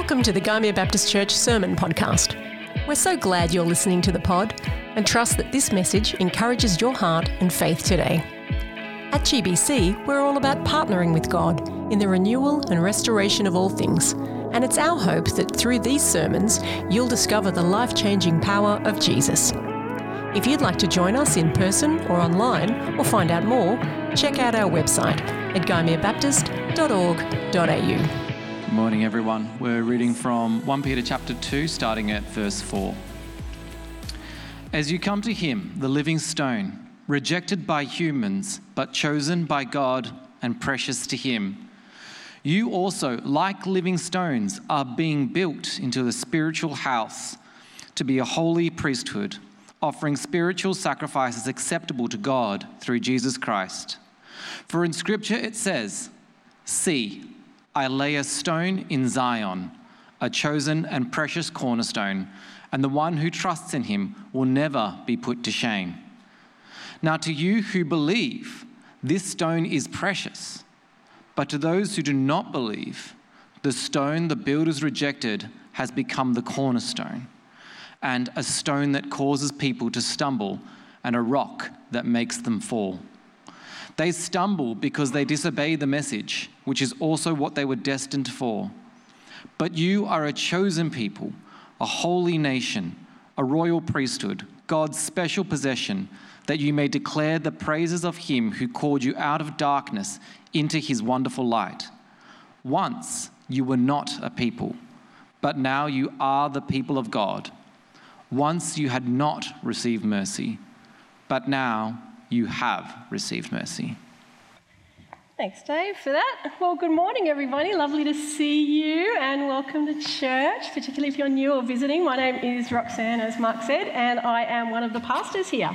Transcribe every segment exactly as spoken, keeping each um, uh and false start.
Welcome to the Gymea Baptist Church Sermon Podcast. We're so glad you're listening to the pod and trust that this message encourages your heart and faith today. At G B C, we're all about partnering with God in the renewal and restoration of all things, and it's our hope that through these sermons, you'll discover the life-changing power of Jesus. If you'd like to join us in person or online or find out more, check out our website at gymea baptist dot org dot a u. Good morning, everyone. We're reading from First Peter chapter two, starting at verse four. As you come to him, the living stone, rejected by humans, but chosen by God and precious to him, you also, like living stones, are being built into a spiritual house to be a holy priesthood, offering spiritual sacrifices acceptable to God through Jesus Christ. For in Scripture it says, "See, I lay a stone in Zion, a chosen and precious cornerstone, and the one who trusts in him will never be put to shame." Now to you who believe, this stone is precious. But to those who do not believe, the stone the builders rejected has become the cornerstone, and a stone that causes people to stumble, and a rock that makes them fall. They stumble because they disobey the message, which is also what they were destined for. But you are a chosen people, a holy nation, a royal priesthood, God's special possession, that you may declare the praises of him who called you out of darkness into his wonderful light. Once you were not a people, but now you are the people of God. Once you had not received mercy, but now you have received mercy. Thanks, Dave, for that. Well, good morning, everybody. Lovely to see you and welcome to church, particularly if you're new or visiting. My name is Roxanne, as Mark said, and I am one of the pastors here.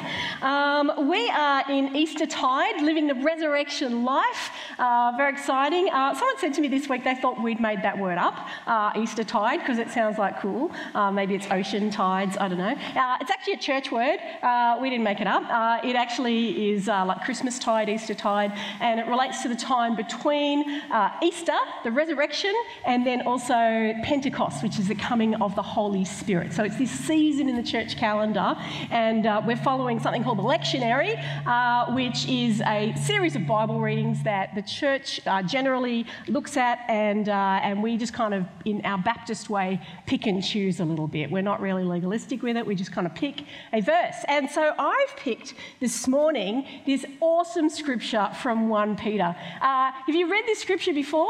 Um, we are in Eastertide, living the resurrection life. Uh, very exciting. Uh, someone said to me this week they thought we'd made that word up, uh, Eastertide, because it sounds like cool. Uh, maybe it's ocean tides, I don't know. Uh, it's actually a church word. Uh, we didn't make it up. Uh, it actually is uh, like Christmas tide, Eastertide, and it relates to the time between uh, Easter, the resurrection, and then also Pentecost, which is the coming of the Holy Spirit. So it's this season in the church calendar, and uh, we're following something called the lectionary, uh, which is a series of Bible readings that the church uh, generally looks at, and uh, and we just kind of, in our Baptist way, pick and choose a little bit. We're not really legalistic with it. We just kind of pick a verse. And so I've picked this morning this awesome scripture from First Peter. Uh, have you read this scripture before?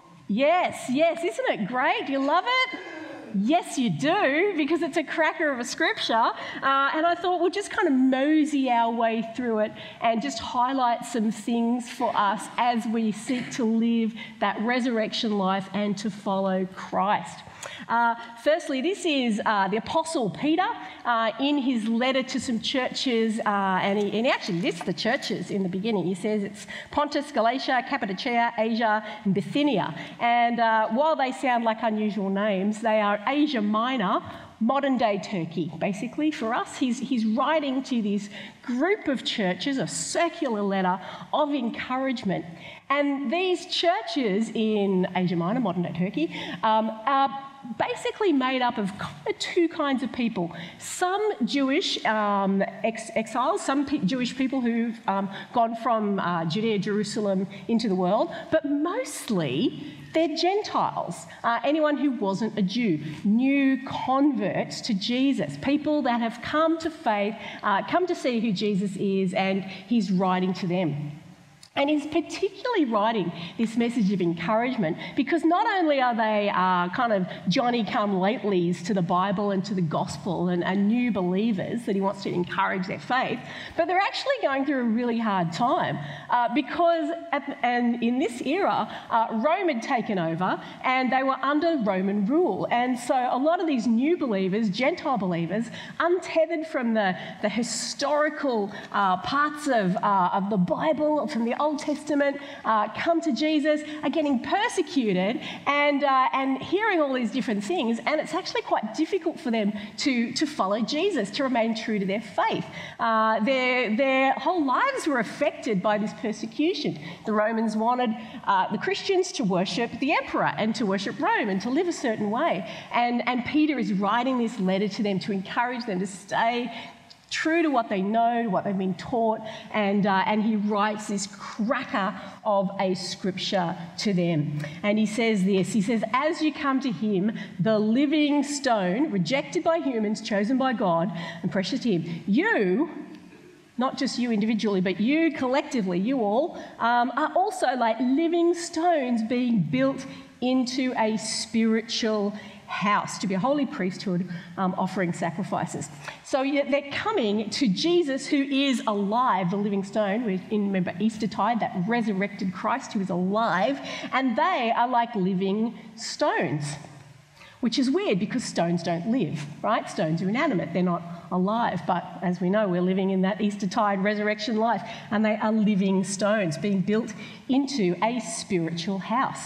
Yes, yes. Isn't it great? Do you love it? Yes, you do, because it's a cracker of a scripture. Uh, and I thought we'll just kind of mosey our way through it and just highlight some things for us as we seek to live that resurrection life and to follow Christ. Uh, firstly, this is uh, the Apostle Peter uh, in his letter to some churches, uh, and, he, and he actually lists the churches in the beginning. He says it's Pontus, Galatia, Cappadocia, Asia, and Bithynia. And uh, while they sound like unusual names, they are Asia Minor, modern-day Turkey, basically, for us. He's, he's writing to this group of churches, a circular letter of encouragement. And these churches in Asia Minor, modern-day Turkey, um, are basically made up of kind of two kinds of people. Some Jewish um, ex- exiles, some pe- Jewish people who've um, gone from uh, Judea, Jerusalem into the world, but mostly they're Gentiles, uh, anyone who wasn't a Jew, new converts to Jesus, people that have come to faith, uh, come to see who Jesus is, and he's writing to them. And he's particularly writing this message of encouragement because not only are they uh, kind of Johnny-come-latelys to the Bible and to the gospel and, and new believers that he wants to encourage their faith, but they're actually going through a really hard time uh, because at, and in this era, uh, Rome had taken over and they were under Roman rule. And so a lot of these new believers, Gentile believers, untethered from the, the historical uh, parts of, uh, of the Bible, from the Old Testament, uh, come to Jesus, are getting persecuted and, uh, and hearing all these different things, and it's actually quite difficult for them to, to follow Jesus, to remain true to their faith. Uh, their, their whole lives were affected by this persecution. The Romans wanted uh, the Christians to worship the emperor and to worship Rome and to live a certain way. And, and Peter is writing this letter to them to encourage them to stay true to what they know, what they've been taught, and, uh, and he writes this cracker of a scripture to them. And he says this, he says, as you come to him, the living stone, rejected by humans, chosen by God, and precious to him, you, not just you individually, but you collectively, you all, um, are also like living stones being built into a spiritual house, to be a holy priesthood, um, offering sacrifices. So yeah, they're coming to Jesus, who is alive, the living stone. We're in, remember, Eastertide, that resurrected Christ who is alive, and they are like living stones, which is weird because stones don't live, right? Stones are inanimate, they're not alive, but as we know, we're living in that Eastertide resurrection life, and they are living stones being built into a spiritual house.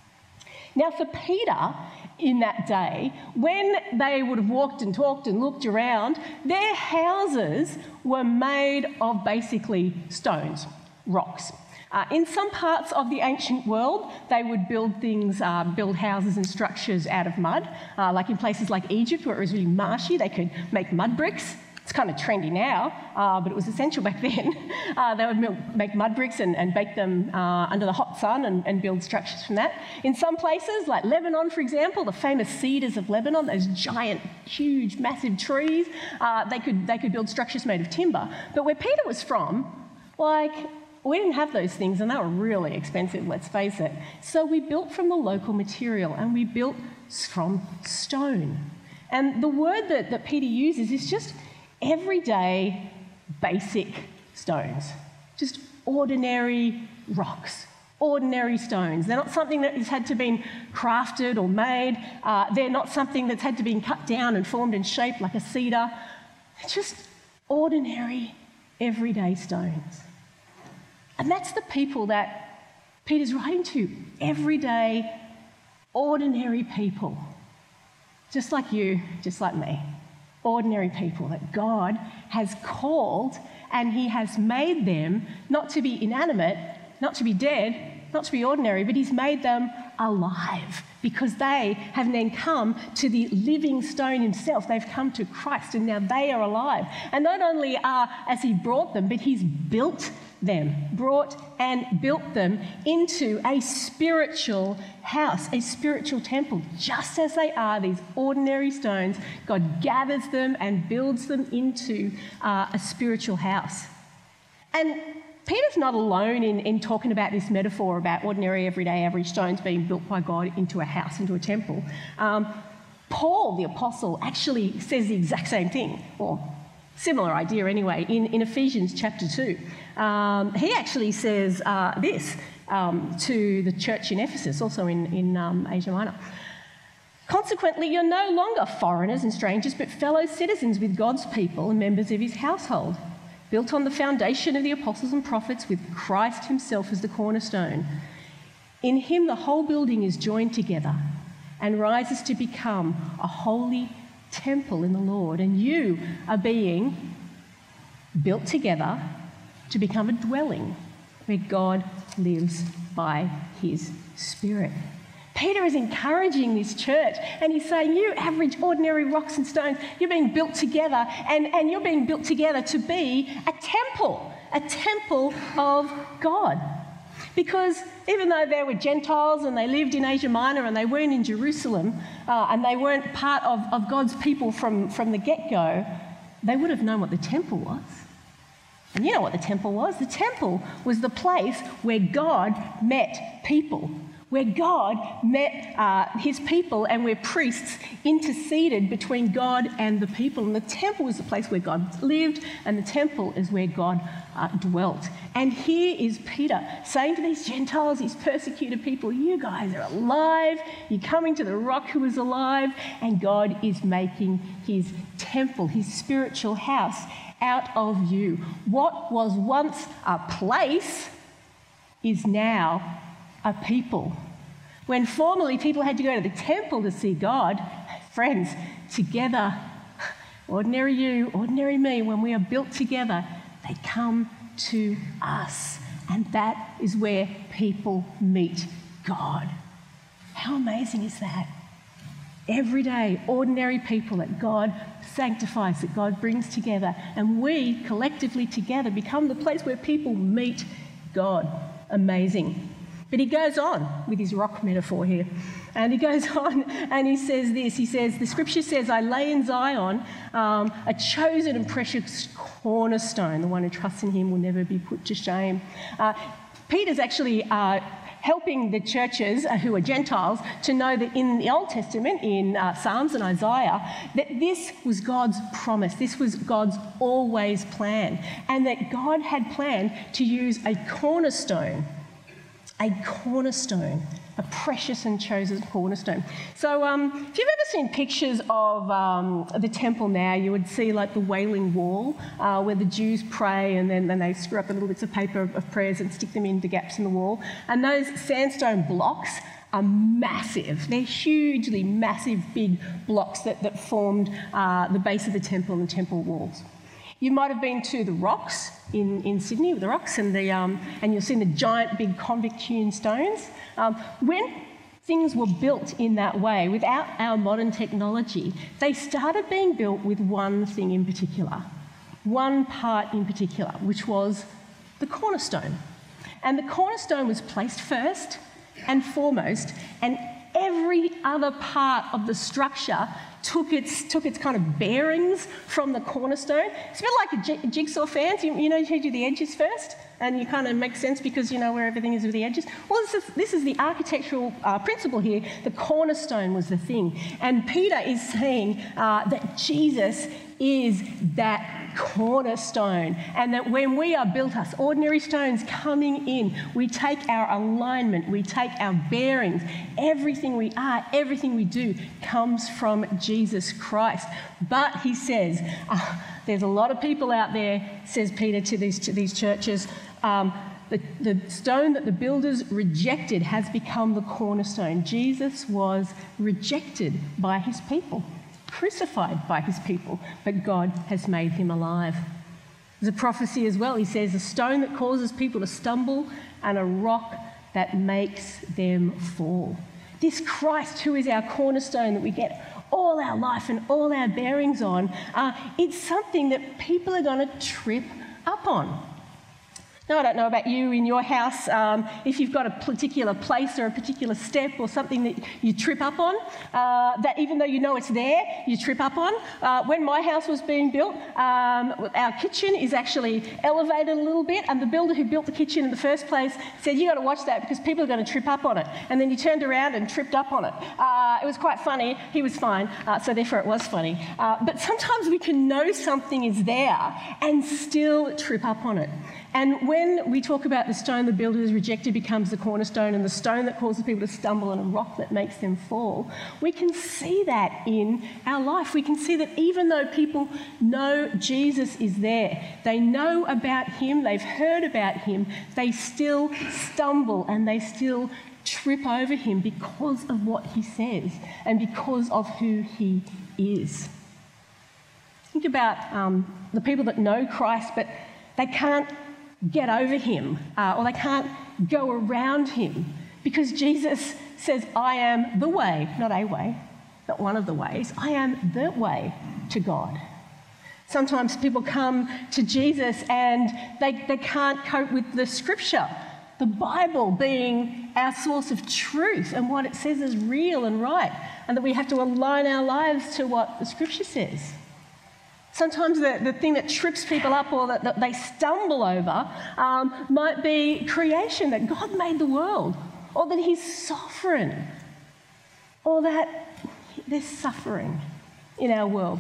Now, for Peter, in that day, when they would have walked and talked and looked around, their houses were made of basically stones, rocks. Uh, in some parts of the ancient world, they would build things, uh, build houses and structures out of mud. Uh, like in places like Egypt, where it was really marshy, they could make mud bricks. It's kind of trendy now, uh, but it was essential back then. Uh, they would make mud bricks and, and bake them uh, under the hot sun and, and build structures from that. In some places, like Lebanon, for example, the famous cedars of Lebanon, those giant, huge, massive trees, uh, they could they could build structures made of timber. But where Peter was from, like, we didn't have those things, and they were really expensive, let's face it. So we built from the local material, and we built from stone. And the word that, that Peter uses is just everyday, basic stones. Just ordinary rocks, ordinary stones. They're not something that has had to be crafted or made. Uh, they're not something that's had to be cut down and formed and shaped like a cedar. They're just ordinary, everyday stones. And that's the people that Peter's writing to. Everyday, ordinary people. Just like you, just like me. Ordinary people that God has called, and he has made them not to be inanimate, not to be dead, not to be ordinary, but he's made them alive because they have then come to the living stone himself. They've come to Christ, and now they are alive. And not only are as he brought them, but he's built them, brought and built them into a spiritual house, a spiritual temple. Just as they are, these ordinary stones, God gathers them and builds them into uh, a spiritual house. And Peter's not alone in, in talking about this metaphor about ordinary, everyday, average stones being built by God into a house, into a temple. Um, Paul, the apostle, actually says the exact same thing, or similar idea anyway, in, in Ephesians chapter two. Um, he actually says uh, this um, to the church in Ephesus, also in, in um, Asia Minor. Consequently, you're no longer foreigners and strangers, but fellow citizens with God's people and members of his household, built on the foundation of the apostles and prophets, with Christ himself as the cornerstone. In him the whole building is joined together and rises to become a holy temple in the Lord, and you are being built together to become a dwelling where God lives by his Spirit. Peter is encouraging this church, and he's saying, you average, ordinary rocks and stones, you're being built together, and, and you're being built together to be a temple, a temple of God. Because even though they were Gentiles and they lived in Asia Minor and they weren't in Jerusalem uh, and they weren't part of, of God's people from, from the get-go, they would have known what the temple was. And you know what the temple was? The temple was the place where God met people, where God met uh, his people and where priests interceded between God and the people. And the temple was the place where God lived, and the temple is where God uh, dwelt. And here is Peter saying to these Gentiles, these persecuted people, you guys are alive, you're coming to the rock who is alive, and God is making his temple, his spiritual house out of you. What was once a place is now a people. When formerly people had to go to the temple to see God, friends, together, ordinary you, ordinary me, when we are built together, they come to us. And that is where people meet God. How amazing is that? Everyday, ordinary people that God sanctifies, that God brings together, and we collectively together become the place where people meet God. Amazing. But he goes on with his rock metaphor here. And he goes on and he says this. He says, the scripture says, I lay in Zion um, a chosen and precious cornerstone. The one who trusts in him will never be put to shame. Uh, Peter's actually uh, helping the churches uh, who are Gentiles to know that in the Old Testament, in uh, Psalms and Isaiah, that this was God's promise. This was God's always plan. And that God had planned to use a cornerstone A cornerstone, a precious and chosen cornerstone. So um, if you've ever seen pictures of um, the temple now, you would see like the Wailing Wall, uh, where the Jews pray and then, then they screw up the little bits of paper of, of prayers and stick them into gaps in the wall. And those sandstone blocks are massive. They're hugely massive, big blocks that, that formed uh, the base of the temple and the temple walls. You might have been to the Rocks in, in Sydney, with the Rocks, and the um, and you've seen the giant big convict-hewn stones. Um, when things were built in that way, without our modern technology, they started being built with one thing in particular, one part in particular, which was the cornerstone. And the cornerstone was placed first and foremost, and every other part of the structure took its took its kind of bearings from the cornerstone. It's a bit like a, j- a jigsaw fans. You, you know, you do the edges first, and you kind of make sense because you know where everything is with the edges. Well, this is, this is the architectural uh, principle here. The cornerstone was the thing. And Peter is saying uh, that Jesus is that cornerstone, and that when we are built, us ordinary stones coming in, we take our alignment, we take our bearings, everything we are, everything we do comes from Jesus Christ. But he says, uh, there's a lot of people out there, says Peter to these, to these churches, um, the, the stone that the builders rejected has become the cornerstone. Jesus was rejected by his people, crucified by his people, but God has made him alive. There's a prophecy as well. He says, a stone that causes people to stumble and a rock that makes them fall. This Christ, who is our cornerstone that we get all our life and all our bearings on, uh, it's something that people are going to trip up on. Now, I don't know about you in your house, um, if you've got a particular place or a particular step or something that you trip up on, uh, that even though you know it's there, you trip up on. Uh, when my house was being built, um, our kitchen is actually elevated a little bit, and the builder who built the kitchen in the first place said, you got to watch that because people are going to trip up on it. And then he turned around and tripped up on it. Uh, it was quite funny. He was fine, uh, so therefore it was funny. Uh, but sometimes we can know something is there and still trip up on it. And when we talk about the stone the builders rejected becomes the cornerstone, and the stone that causes people to stumble and a rock that makes them fall, we can see that in our life. We can see that even though people know Jesus is there, they know about him, they've heard about him, they still stumble and they still trip over him because of what he says and because of who he is. Think about um, the people that know Christ, but they can't get over him, uh, or they can't go around him, because Jesus says, I am the way, not a way, not one of the ways, I am the way to God. Sometimes people come to Jesus and they, they can't cope with the scripture, the Bible being our source of truth and what it says is real and right, and that we have to align our lives to what the scripture says. Sometimes the, the thing that trips people up or that, that they stumble over um, might be creation, that God made the world, or that he's sovereign, or that there's suffering in our world.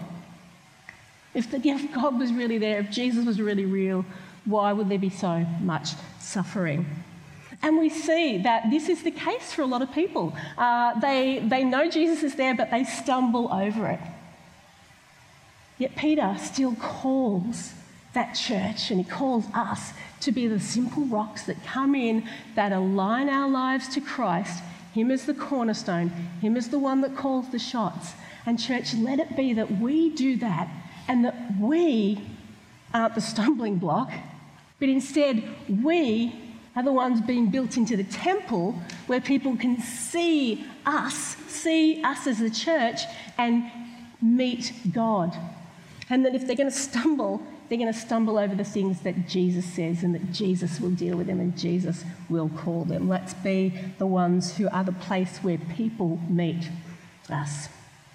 If, the, if God was really there, if Jesus was really real, why would there be so much suffering? And we see that this is the case for a lot of people. Uh, they, they know Jesus is there, but they stumble over it. Yet Peter still calls that church, and he calls us to be the simple rocks that come in, that align our lives to Christ, him as the cornerstone, him as the one that calls the shots. And church, let it be that we do that, and that we aren't the stumbling block, but instead we are the ones being built into the temple where people can see us, see us as a church, and meet God. And that if they're going to stumble, they're going to stumble over the things that Jesus says, and that Jesus will deal with them and Jesus will call them. Let's be the ones who are the place where people meet us.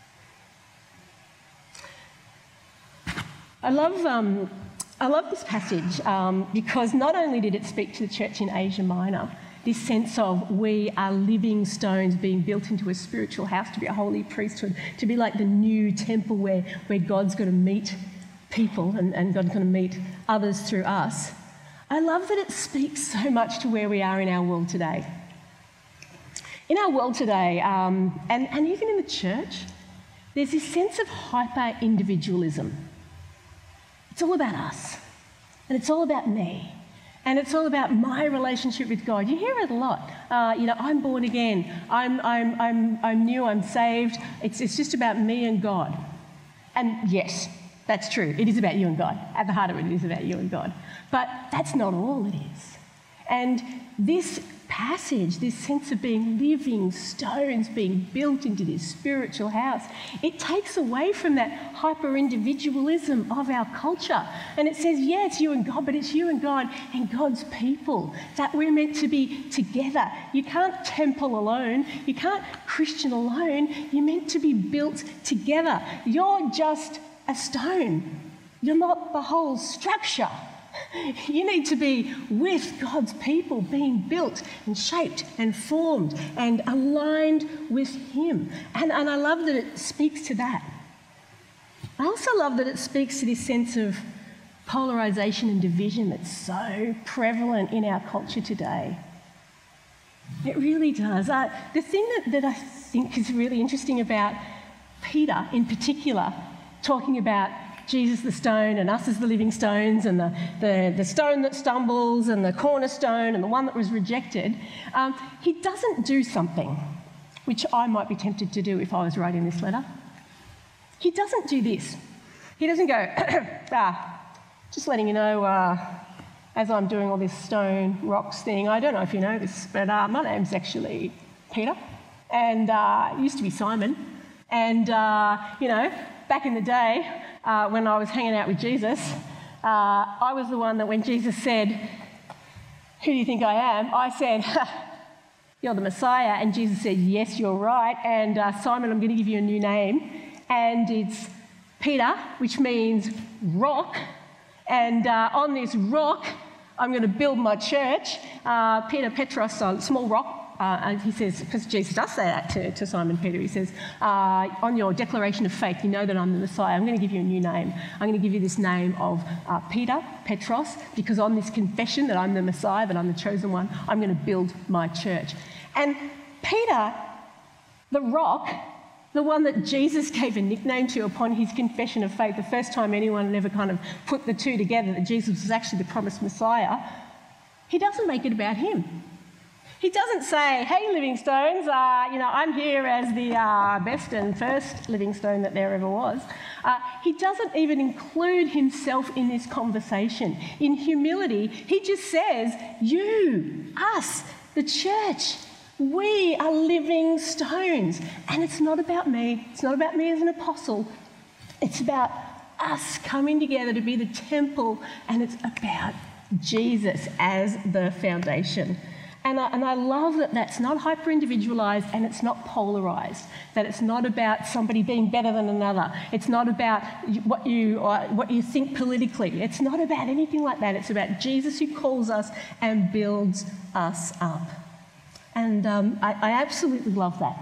I love, um, I love this passage um, because not only did it speak to the church in Asia Minor, this sense of we are living stones being built into a spiritual house to be a holy priesthood, to be like the new temple where, where God's going to meet people and, and God's going to meet others through us. I love that it speaks so much to where we are in our world today. In our world today, um, and, and even in the church, there's this sense of hyper-individualism. It's all about us, and it's all about me, and it's all about my relationship with God. You hear it a lot. Uh, you know, I'm born again. I'm, I'm, I'm, I'm new. I'm saved. It's, it's just about me and God. And yes, that's true. It is about you and God. At the heart of it, it is about you and God. But that's not all it is. And this passage, this sense of being living stones, being built into this spiritual house, it takes away from that hyper-individualism of our culture. And it says, yeah, it's you and God, but it's you and God and God's people, that we're meant to be together. You can't temple alone. You can't Christian alone. You're meant to be built together. You're just a stone. You're not the whole structure. You need to be with God's people, being built and shaped and formed and aligned with him. And, and I love that it speaks to that. I also love that it speaks to this sense of polarisation and division that's so prevalent in our culture today. It really does. Uh, the thing that, that I think is really interesting about Peter in particular, talking about Jesus the stone and us as the living stones and the, the, the stone that stumbles and the cornerstone and the one that was rejected, um, he doesn't do something which I might be tempted to do if I was writing this letter. He doesn't do this. He doesn't go, ah, just letting you know, uh, as I'm doing all this stone rocks thing, I don't know if you know this, but uh, my name's actually Peter, and uh, it used to be Simon. And, uh, you know, back in the day, uh, when I was hanging out with Jesus, uh, I was the one that when Jesus said, "Who do you think I am?" I said, "You're the Messiah." And Jesus said, "Yes, you're right. And uh, Simon, I'm going to give you a new name. And it's Peter, which means rock. And uh, on this rock, I'm going to build my church." Uh, Peter Petros, a small rock. Uh, and he says, because Jesus does say that to, to Simon Peter, he says, uh, on your declaration of faith, you know that I'm the Messiah. I'm going to give you a new name. I'm going to give you this name of uh, Peter, Petros, because on this confession that I'm the Messiah, that I'm the chosen one, I'm going to build my church. And Peter, the rock, the one that Jesus gave a nickname to upon his confession of faith, the first time anyone had ever kind of put the two together, that Jesus was actually the promised Messiah, he doesn't make it about him. He doesn't say, "Hey, living stones, uh, you know, I'm here as the uh, best and first living stone that there ever was." Uh, he doesn't even include himself in this conversation. In humility, he just says, you, us, the church, we are living stones. And it's not about me. It's not about me as an apostle. It's about us coming together to be the temple, and it's about Jesus as the foundation. And I, and I love that that's not hyper-individualised and it's not polarised, that it's not about somebody being better than another. It's not about what you, uh, what you think politically. It's not about anything like that. It's about Jesus who calls us and builds us up. And um, I, I absolutely love that.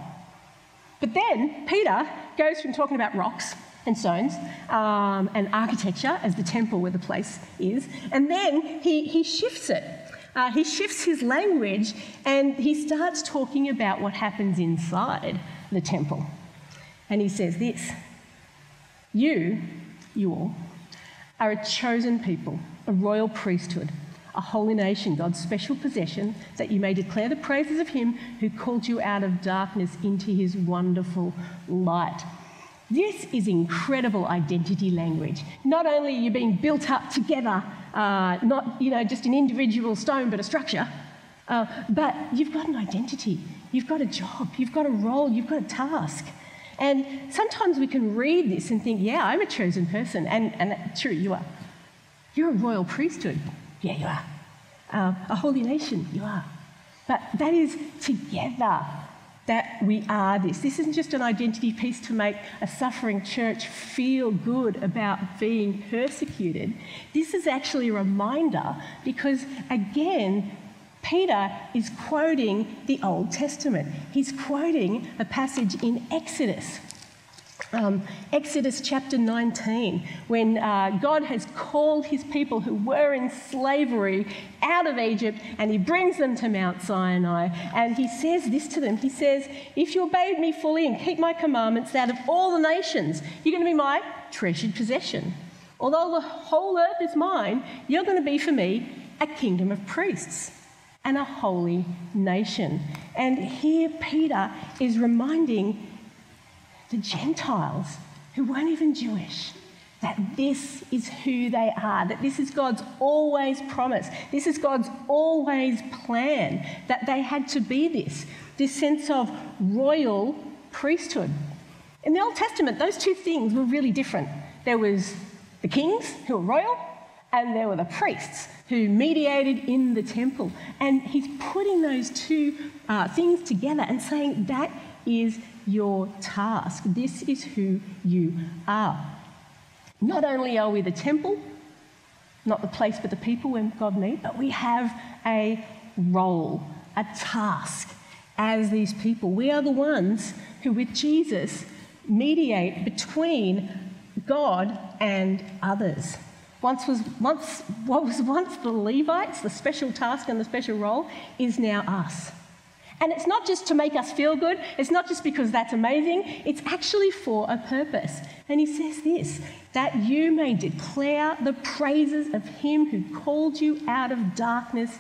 But then Peter goes from talking about rocks and stones um, and architecture as the temple where the place is, and then he, he shifts it. Uh, he shifts his language and he starts talking about what happens inside the temple. And he says this, you, you all, are a chosen people, a royal priesthood, a holy nation, God's special possession, that you may declare the praises of him who called you out of darkness into his wonderful light. This is incredible identity language. Not only are you being built up together, uh, not you know just an individual stone, but a structure, uh, but you've got an identity, you've got a job, you've got a role, you've got a task. And sometimes we can read this and think, yeah, I'm a chosen person, and, and that's true, you are. You're a royal priesthood, yeah, you are. Uh, a holy nation, you are. But that is together that we are this. This isn't just an identity piece to make a suffering church feel good about being persecuted. This is actually a reminder because, again, Peter is quoting the Old Testament. He's quoting a passage in Exodus. Um, Exodus chapter nineteen, when uh, God has called his people who were in slavery out of Egypt, and he brings them to Mount Sinai, and he says this to them. He says, if you obey me fully and keep my commandments, out of all the nations, you're going to be my treasured possession. Although the whole earth is mine, you're going to be for me a kingdom of priests and a holy nation. And here Peter is reminding the Gentiles who weren't even Jewish that this is who they are, that this is God's always promise, this is God's always plan, that they had to be this, this sense of royal priesthood. In the Old Testament, those two things were really different. There was the kings who were royal, and there were the priests who mediated in the temple. And he's putting those two uh, things together and saying that is your task. This is who you are. Not only are we the temple, not the place but the people when God meets, but we have a role, a task as these people. We are the ones who, with Jesus, mediate between God and others. Once was once what was once the Levites, the special task and the special role, is now us. And it's not just to make us feel good, it's not just because that's amazing, it's actually for a purpose. And he says this, that you may declare the praises of him who called you out of darkness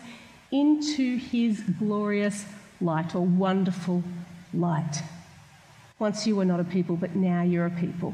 into his glorious light, or wonderful light. Once you were not a people, but now you're a people.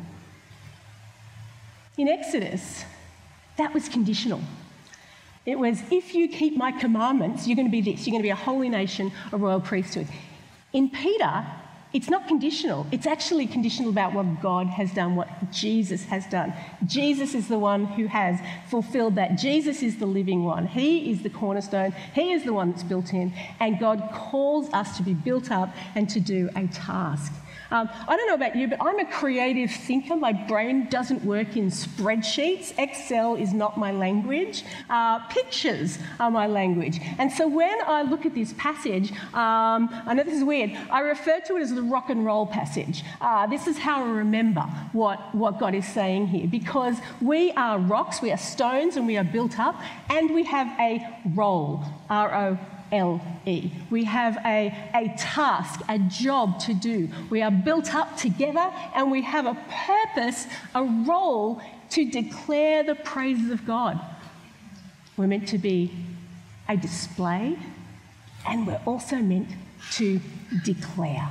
In Exodus, that was conditional. It was, if you keep my commandments, you're going to be this. You're going to be a holy nation, a royal priesthood. In Peter, it's not conditional. It's actually conditional about what God has done, what Jesus has done. Jesus is the one who has fulfilled that. Jesus is the living one. He is the cornerstone. He is the one that's built in. And God calls us to be built up and to do a task. Um, I don't know about you, but I'm a creative thinker. My brain doesn't work in spreadsheets. Excel is not my language. Uh, pictures are my language. And so when I look at this passage, um, I know this is weird, I refer to it as the rock and roll passage. Uh, this is how I remember what, what God is saying here, because we are rocks, we are stones, and we are built up, and we have a role, R O L E. We have a, a task, a job to do. We are built up together and we have a purpose, a role to declare the praises of God. We're meant to be a display, and we're also meant to declare.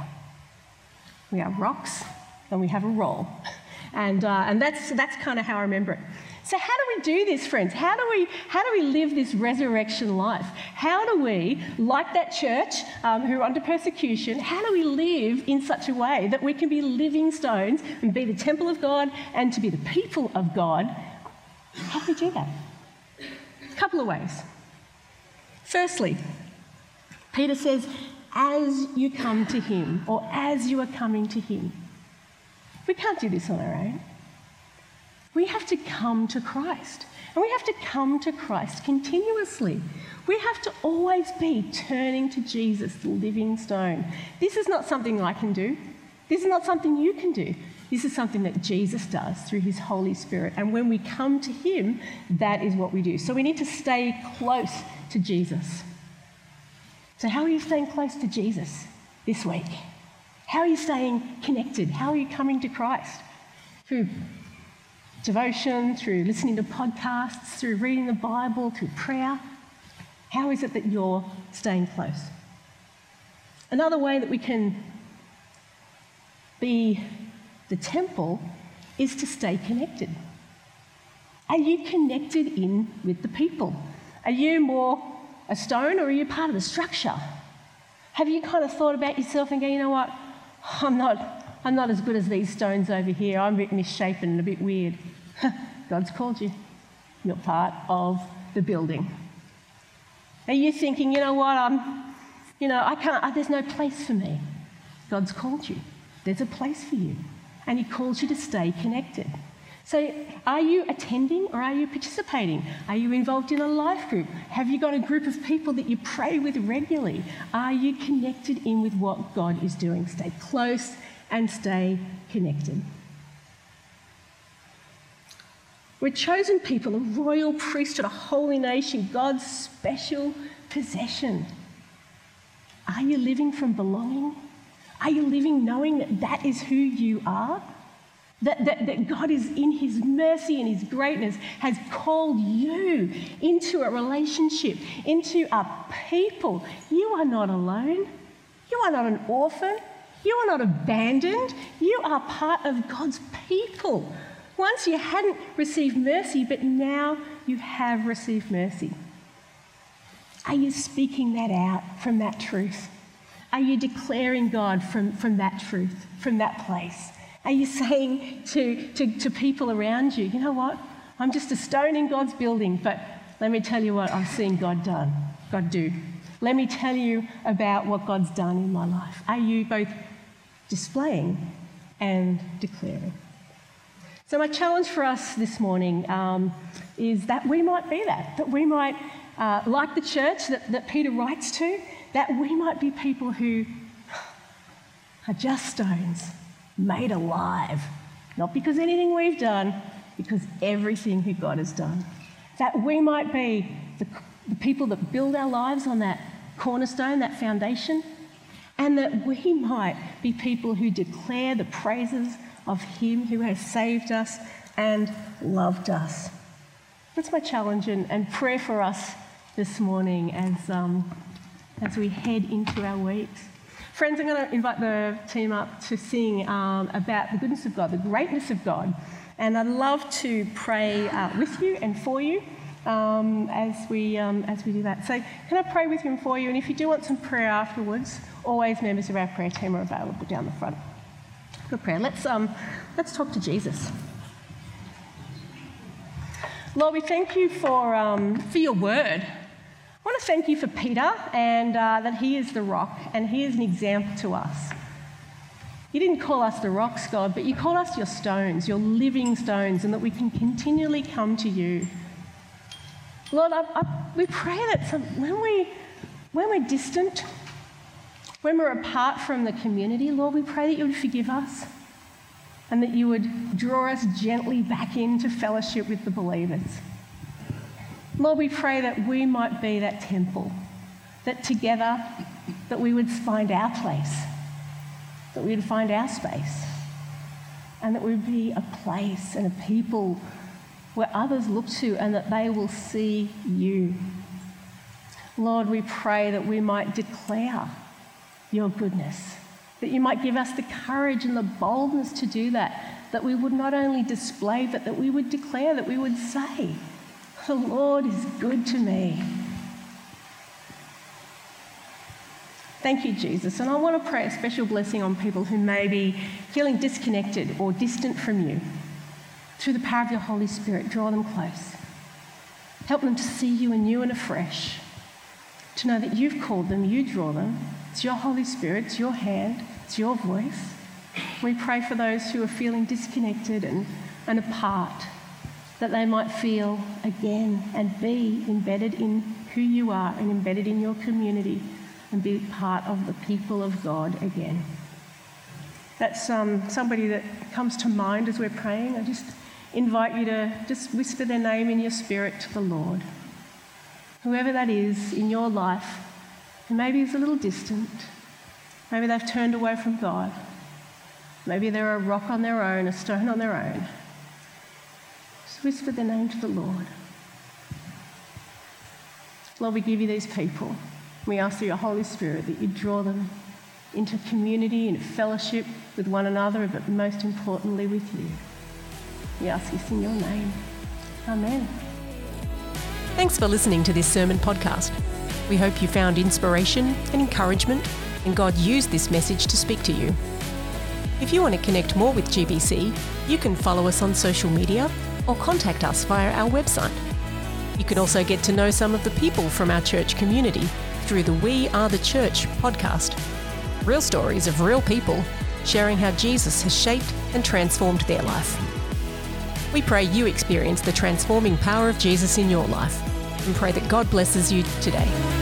We are rocks and we have a role. And, uh, and that's, that's kind of how I remember it. So how do we do this, friends? How do we, how do we live this resurrection life? How do we, like that church um, who are under persecution, how do we live in such a way that we can be living stones and be the temple of God and to be the people of God? How do we do that? A couple of ways. Firstly, Peter says, as you come to him, or as you are coming to him. We can't do this on our own. We have to come to Christ. And we have to come to Christ continuously. We have to always be turning to Jesus, the living stone. This is not something I can do. This is not something you can do. This is something that Jesus does through his Holy Spirit. And when we come to him, that is what we do. So we need to stay close to Jesus. So how are you staying close to Jesus this week? How are you staying connected? How are you coming to Christ? Through devotion, through listening to podcasts, through reading the Bible, through prayer? How is it that you're staying close? Another way that we can be the temple is to stay connected. Are you connected in with the people? Are you more a stone or are you part of the structure? Have you kind of thought about yourself and go, you know what, I'm not, I'm not as good as these stones over here. I'm a bit misshapen and a bit weird. God's called you. You're part of the building. Are you thinking, you know what, I'm, you know, I can't, there's no place for me. God's called you. There's a place for you. And he calls you to stay connected. So are you attending or are you participating? Are you involved in a life group? Have you got a group of people that you pray with regularly? Are you connected in with what God is doing? Stay close and stay connected. We're chosen people, a royal priesthood, a holy nation, God's special possession. Are you living from belonging? Are you living knowing that that is who you are? That, that, that God is in his mercy and his greatness has called you into a relationship, into a people. You are not alone. You are not an orphan. You are not abandoned. You are part of God's people. Once you hadn't received mercy, but now you have received mercy. Are you speaking that out from that truth? Are you declaring God from, from that truth, from that place? Are you saying to, to, to people around you, you know what, I'm just a stone in God's building, but let me tell you what I've seen God done, God do. Let me tell you about what God's done in my life. Are you both displaying and declaring? So my challenge for us this morning um, is that we might be that, that we might, uh, like the church that, that Peter writes to, that we might be people who are just stones, made alive, not because anything we've done, because everything who God has done. That we might be the, the people that build our lives on that cornerstone, that foundation, and that we might be people who declare the praises of him who has saved us and loved us. That's my challenge and, and prayer for us this morning as, um, as we head into our weeks. Friends, I'm going to invite the team up to sing um, about the goodness of God, the greatness of God. And I'd love to pray uh, with you and for you um, as we um, as we do that. So can I pray with you and for you? And if you do want some prayer afterwards, always members of our prayer team are available down the front. Good prayer. Let's, um, let's talk to Jesus. Lord, we thank you for, um, for your word. I want to thank you for Peter and uh, that he is the rock and he is an example to us. You didn't call us the rocks, God, but you called us your stones, your living stones, and that we can continually come to you. Lord, I, I, we pray that some, when, we, when we're distant, when we're apart from the community, Lord, we pray that you would forgive us and that you would draw us gently back into fellowship with the believers. Lord, we pray that we might be that temple, that together, that we would find our place, that we would find our space, and that we would be a place and a people where others look to and that they will see you. Lord, we pray that we might declare your goodness, that you might give us the courage and the boldness to do that, that we would not only display, but that we would declare, that we would say, the Lord is good to me. Thank you, Jesus. And I want to pray a special blessing on people who may be feeling disconnected or distant from you. Through the power of your Holy Spirit, draw them close. Help them to see you anew and afresh, to know that you've called them, you draw them. It's your Holy Spirit, it's your hand, it's your voice. We pray for those who are feeling disconnected and, and apart, that they might feel again and be embedded in who you are and embedded in your community and be part of the people of God again. That's um, somebody that comes to mind as we're praying. I just invite you to just whisper their name in your spirit to the Lord. Whoever that is in your life, who maybe is a little distant, maybe they've turned away from God, maybe they're a rock on their own, a stone on their own. Just whisper the name to the Lord. Lord, we give you these people. We ask through your Holy Spirit that you draw them into community, into fellowship with one another, but most importantly with you. We ask this in your name. Amen. Thanks for listening to this sermon podcast. We hope you found inspiration and encouragement, and God used this message to speak to you. If you want to connect more with G B C, you can follow us on social media or contact us via our website. You can also get to know some of the people from our church community through the We Are the Church podcast. Real stories of real people sharing how Jesus has shaped and transformed their life. We pray you experience the transforming power of Jesus in your life and pray that God blesses you today.